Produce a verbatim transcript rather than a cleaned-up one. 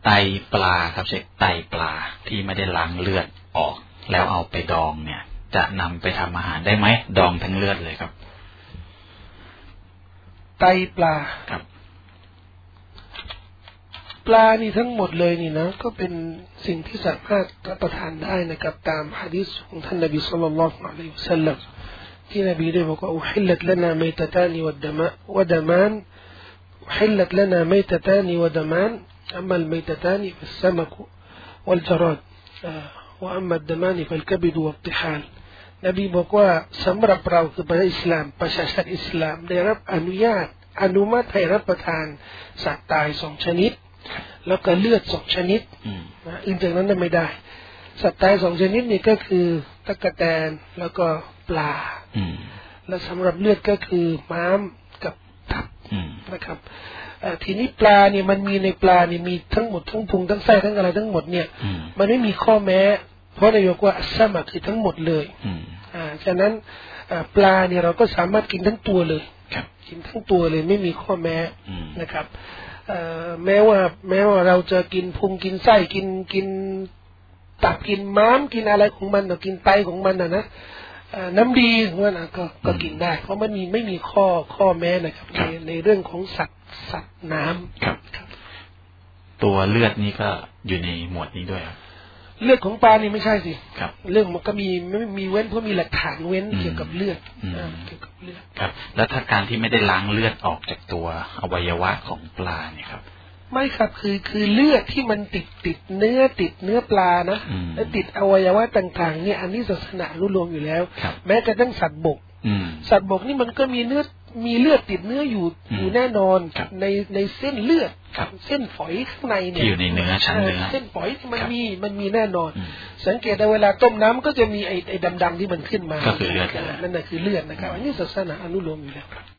ไตปลาครับใช่ไตปลาที่ไม่ได้ล้างเลือดออกแล้วเอาไปดองเนี่ยจะนำไปทำอาหารได้ไหมดองทั้งเลือดเลยครับไตปลาครับปลานี่ทั้งหมดเลยนี่นะก็เป็นสิ่งที่สามารถรับประทานได้นะครับตามหะดีษของท่านนบีศ็อลลัลลอฮุอะลัยฮิวะซัลลัมที่นบีได้บอกว่าอุฮิลลัตลนามัยตะตานิวัดดะมะวะดะมานอุฮิลลัตลนามัยตะตานิวะดะมานอัมมัลมัยตะตานิฟัสซะมะกุวัลจารอดวะอัมมัดดะมานฟัลกะบิดวัตติฮาลนบีบอกว่าสำหรับเราคือประชาอิสลามประชาชาติอิสลามได้รับอนุญาตอนุมัติให้รับประทานสัตว์ตายสองชนิดแล้วก็เลือดสองชนิดนะอื่นจากนั้นไม่ได้สัตว์ตายสองชนิดนี่ก็คือตะกแตนแล้วก็ปลาและสำหรับเลือดก็คือม้ามกับตับนะครับทีนี้ปลาเนี่ยมันมีในปลาเนี่ยมีทั้งหมดทั้งพุงทั้งไส้ทั้งอะไรทั้งหมดเนี่ยมันไม่มีข้อแม้เพราะนายกว่าอัสซะมะคือทั้งหมดเลยอ่าฉะนั้นปลาเนี่ยเราก็สามารถกินทั้งตัวเลยกินทั้งตัวเลยไม่มีข้อแม้นะครับแม้ว่าแม้ว่าเราจะกินพุงกินไส้กินกินตับกินม้ามกินอะไรของมันกินไตของมันนะนะน้ำดีของมันก็ก็กินได้เพราะมันมีไม่มีข้อข้อแม้นะครับในในเรื่องของสัตว์สัตว์น้ำครับตัวเลือดนี่ก็อยู่ในหมวดนี้ด้วยครับเลือดของปลานี่ไม่ใช่สิครับเรื่องมันก็มีไม่มีเว้นเพราะมีหลักฐานเว้นเกี่ยวกับเลือดเกี่ยวกับเลือดครับแล้วถ้าการที่ไม่ได้ล้างเลือดออกจากตัวอวัยวะของปลาเนี่ยครับไม่ครับคือคือเลือดที่มันติดติดเนื้อติดเนื้อปลานะและติดอวัยวะต่างๆเนี่ยอันนี้ศาสนารู้รวมอยู่แล้วแม้กระทั่งสัตว์บกสัตว์บกนี่มันก็มีเนื้อมีเลือดติดเนื้ออยู่อยู่แน่นอนในในเส้นเลือดเส้นฝอยข้างในเนี่ยที่อยู่ในเนื้อชั้นเนื้อเส้นฝอยที่มันมีมันมีแน่นอนสังเกตได้เวลาต้มน้ำก็จะมีไอ้ไอ้ดำๆที่มันขึ้นมาก็คือเลือดนั่นน่ะคือเลือดนะครับอันนี้ศาสนาอนุโลมอยู่แล้ว